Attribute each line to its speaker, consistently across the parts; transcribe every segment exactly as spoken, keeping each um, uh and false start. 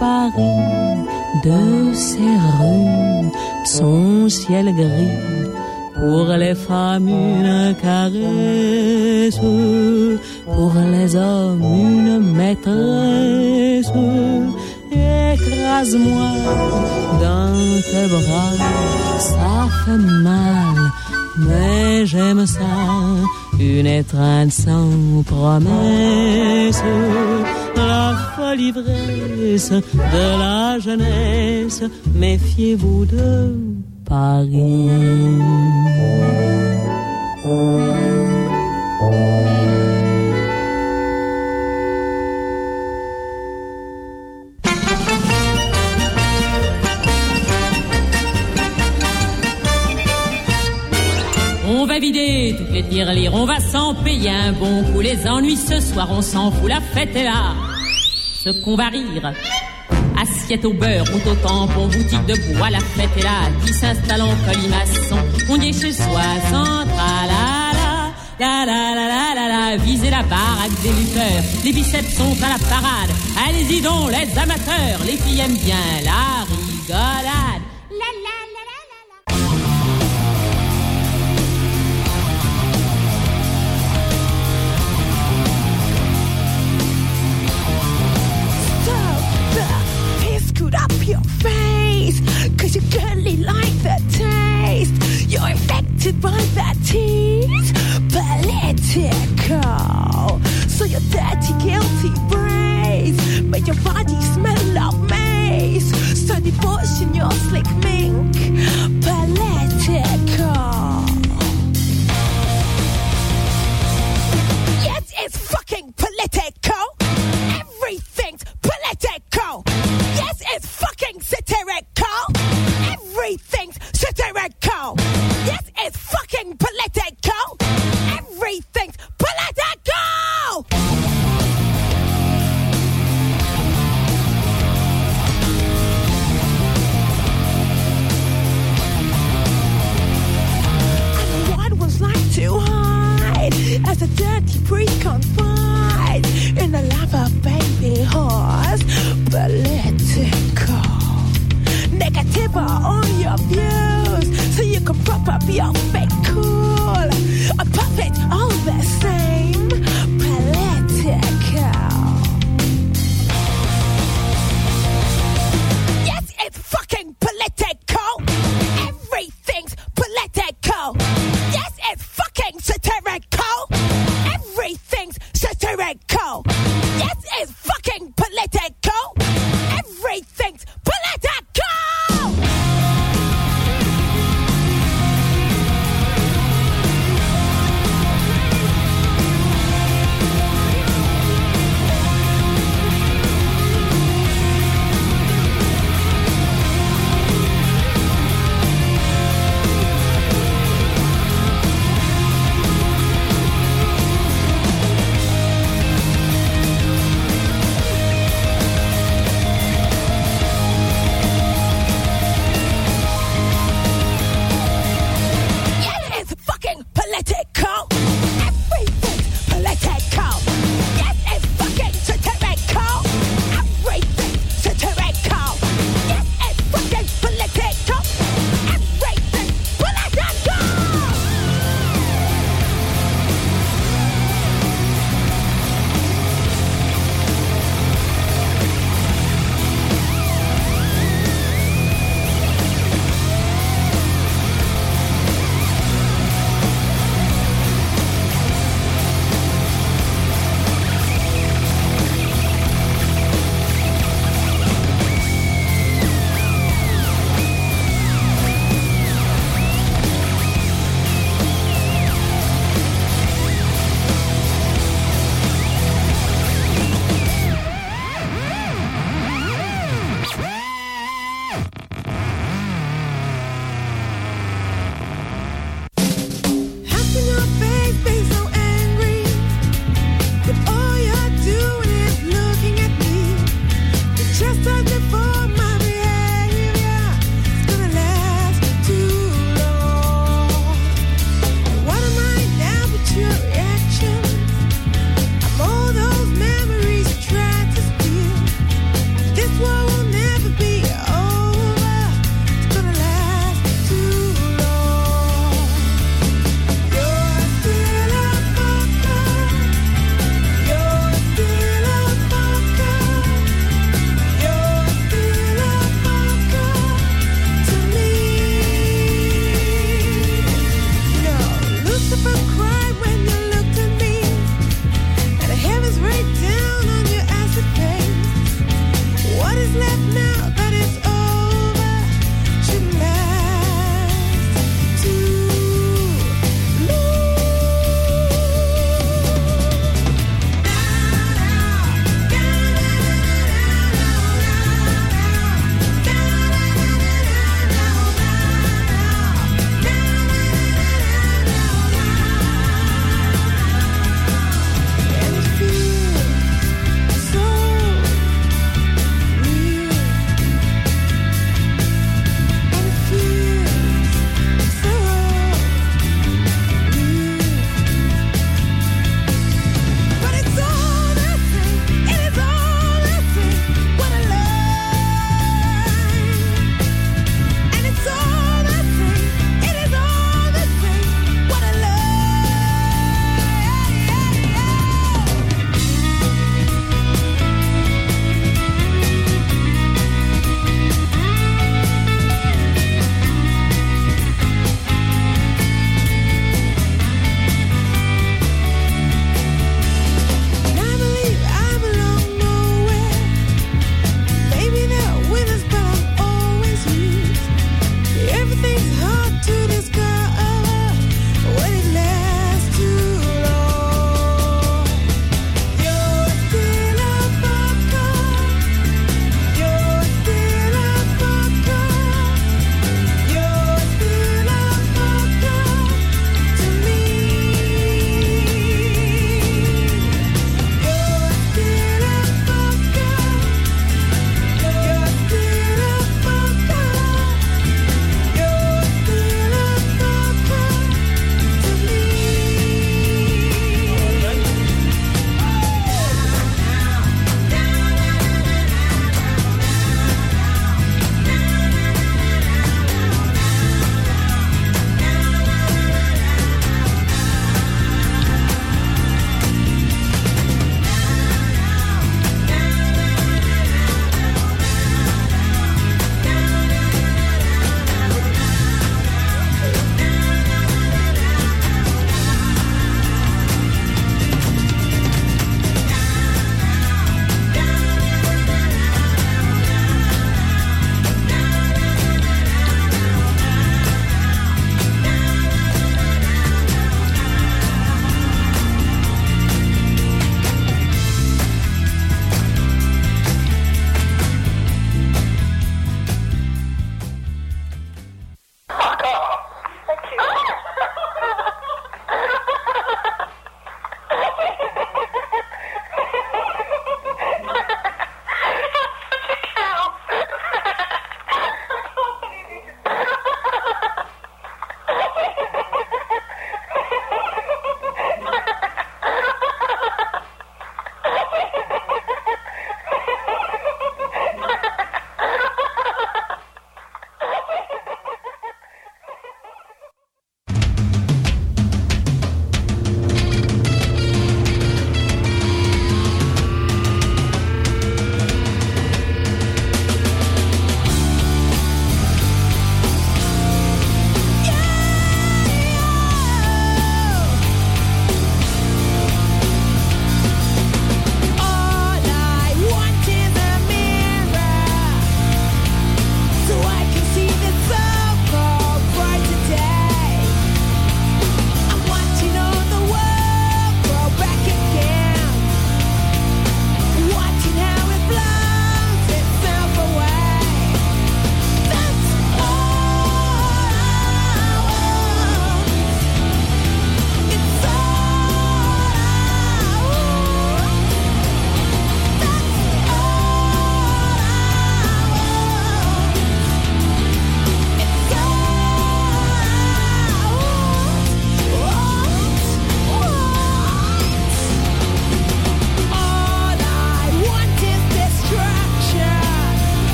Speaker 1: Paris, de ses rues, son ciel gris, pour les femmes une caresse, pour les hommes une maîtresse. Écrase-moi dans tes bras, ça fait mal, mais j'aime ça, une étreinte sans promesse. La folle ivresse de la jeunesse, méfiez-vous de Paris.
Speaker 2: On va vider toutes les tirelires, on va s'en payer un bon coup. Les ennuis ce soir, on s'en fout, la fête est là. Ce qu'on va rire, assiette au beurre, route au tampon, boutique de bois, la fête est là. Qui s'installe en colimaçon, on y est chez soi, central, la la la la la la la. Visez la baraque des lutteurs, les biceps sont à la parade. Allez-y donc les amateurs, les filles aiment bien la rigolade. La la la la la la.
Speaker 3: Scoot up your face, cause you girly like the taste. You're infected by that tease, political. So your dirty, guilty brains make your body smell of mace. So devotion your slick mink, political. Yes, it's fucking political. Everything's political. Yes, it's fucking satirical. Everything's satirical. Yes, it's fucking political. Everything's political. And what was like to hide as a dirty priest confide in the love of baby horse. Political. Negative are all your views, so you can prop up your fake cool. A puppet all the same. Political. Yes, it's fucking political. Everything's political. Yes, it's fucking satirical. Everything's satirical. Yes, it's fucking political. Everything's political. And it feels so real.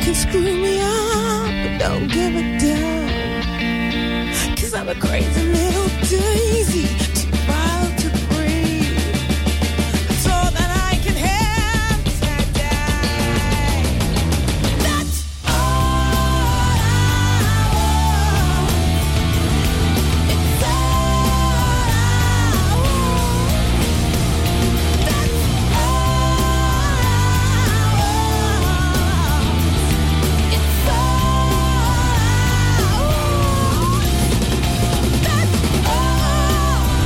Speaker 3: can screw me up, but don't give a damn. Cause I'm a crazy little daisy, too wild to breathe. That's all that I can have today. That's all I want. It's all I want. That's all I want. It's all I want.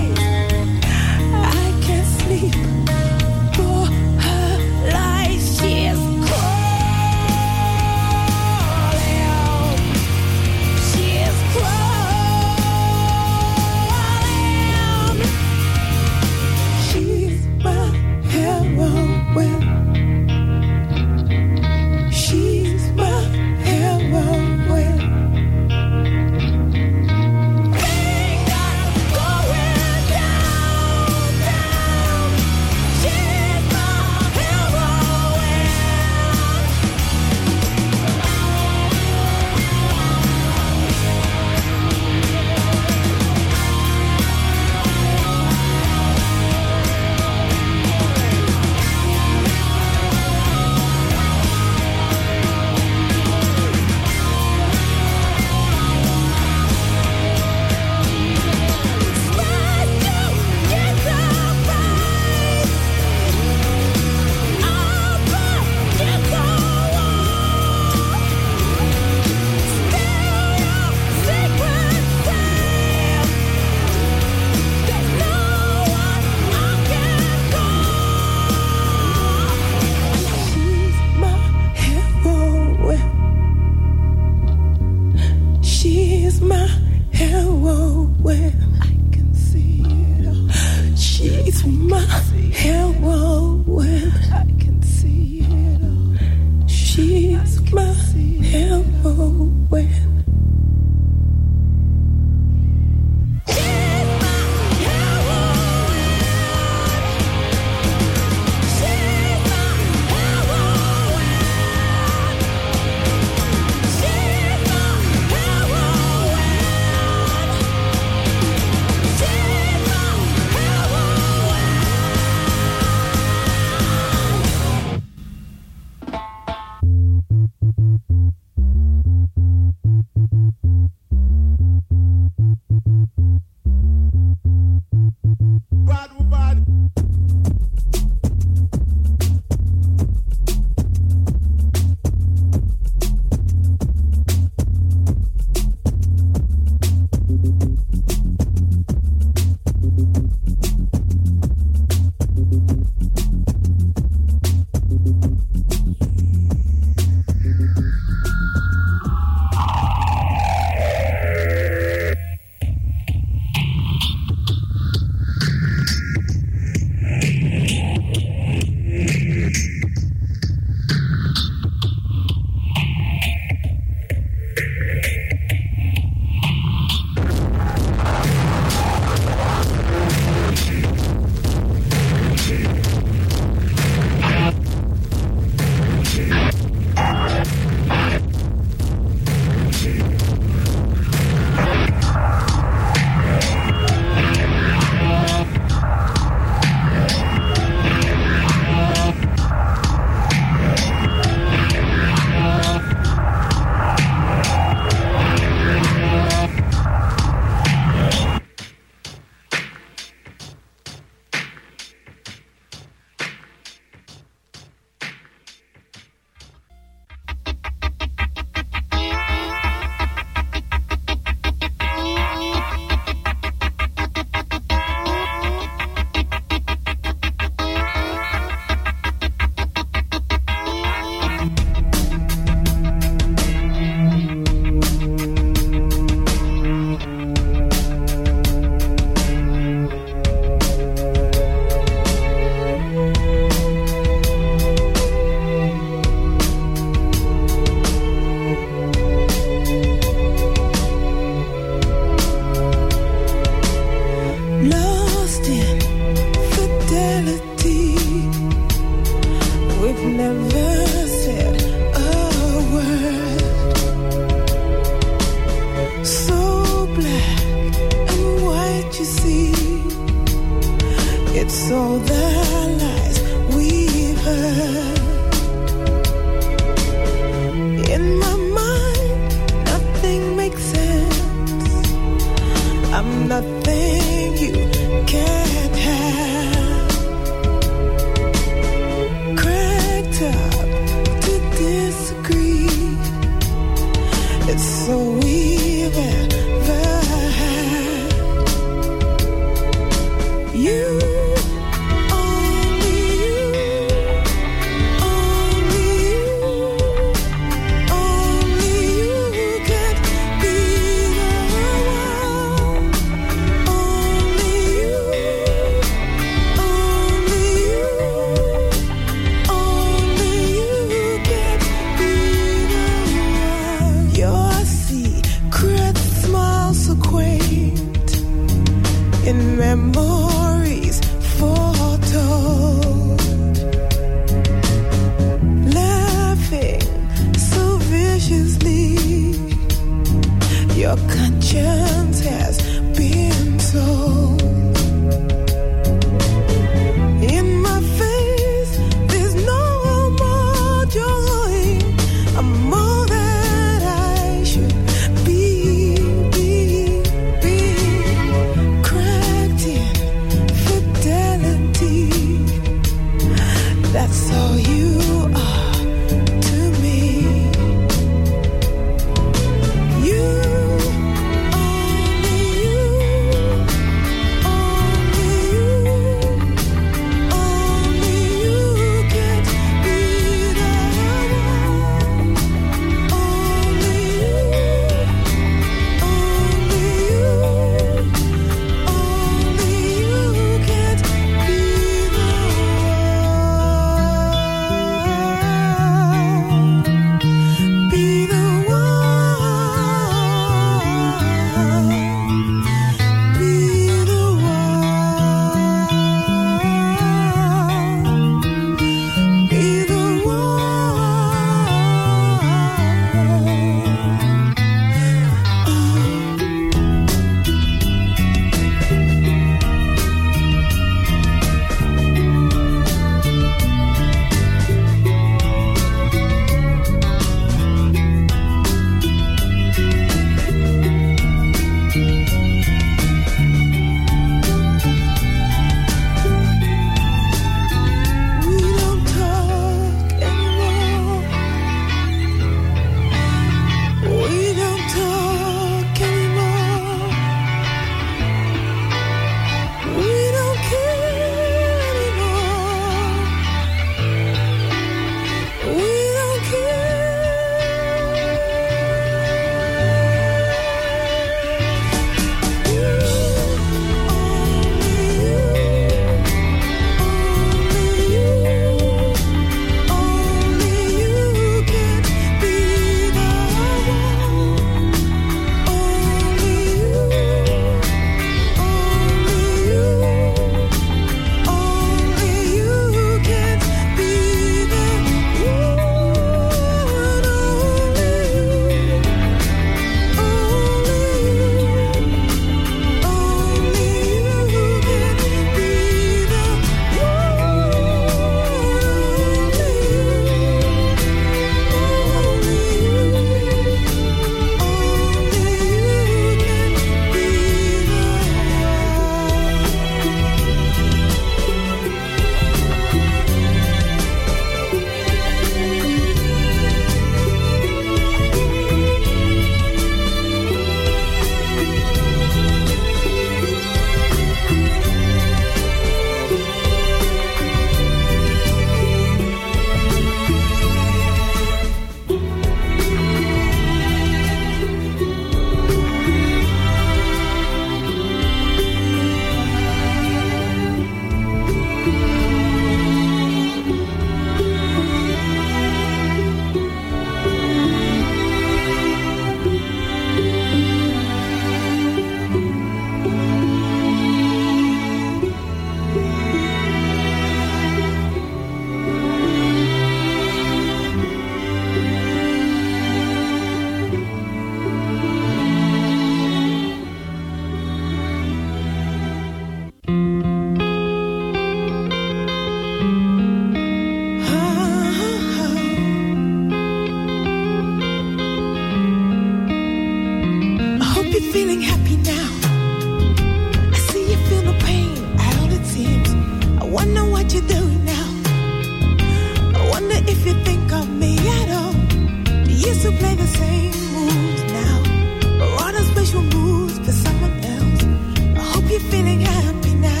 Speaker 3: same mood now. Or all the special moves for someone else. I hope you're feeling happy now.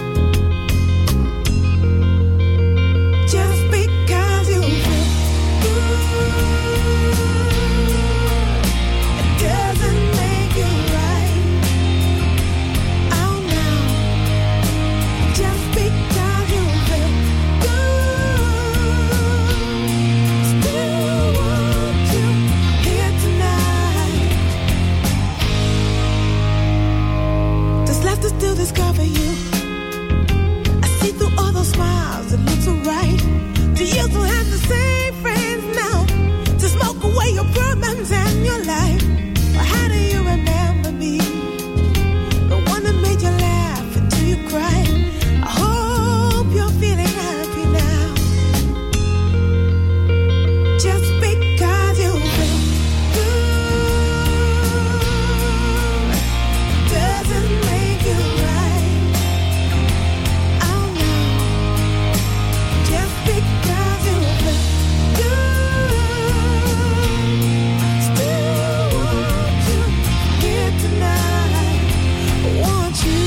Speaker 3: Just because you feel good, it doesn't make you right. Oh no. Just because you feel good, still want you here tonight. There's left to still discover you. I see through all those smiles, it looks alright. Do you still have the same friends now to smoke away your problems and your life? Or how do you remember me? The one that made you laugh until you cried. I hope you're feeling happy now. Just because you feel good doesn't make you right. Oh no. Just because you feel good, still want you here tonight. Want you.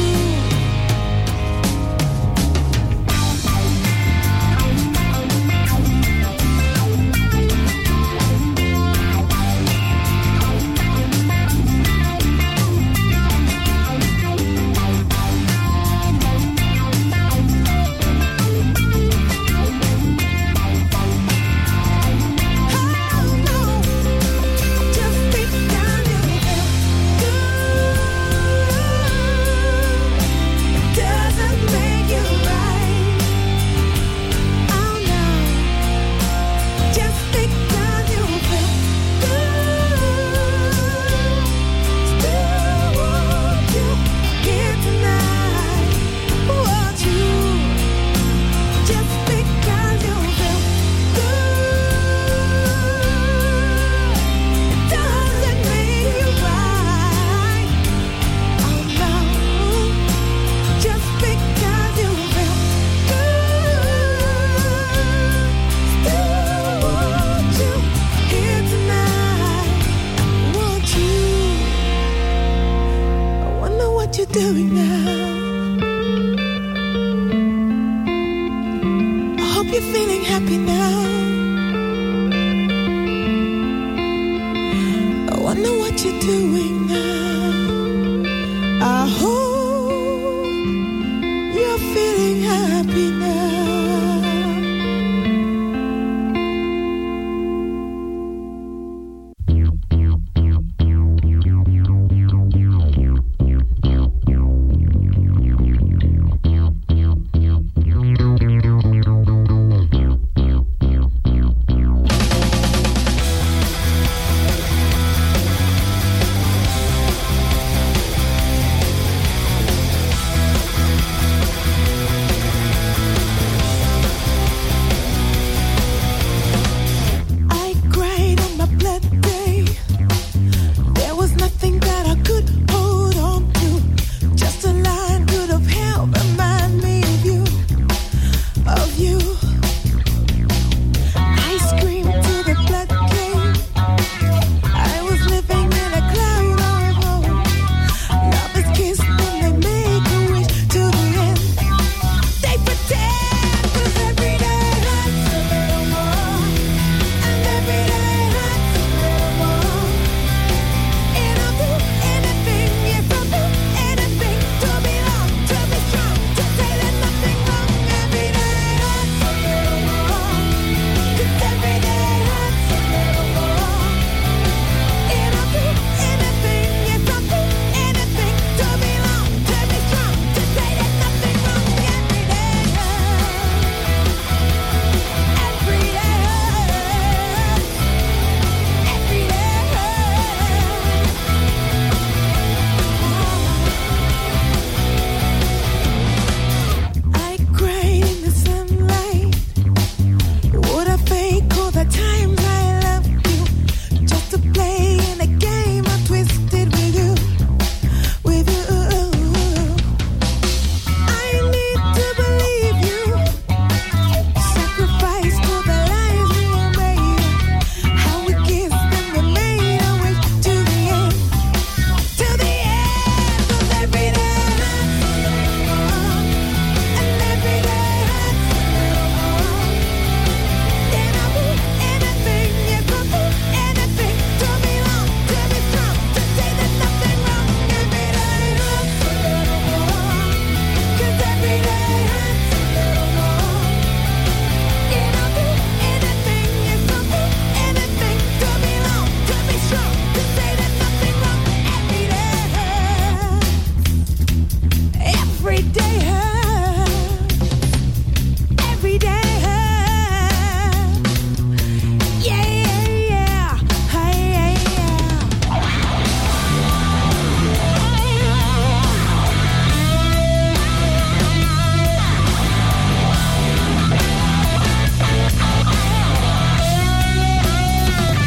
Speaker 3: Doing now. I hope you're feeling happy now. I wonder what you're doing now. I hope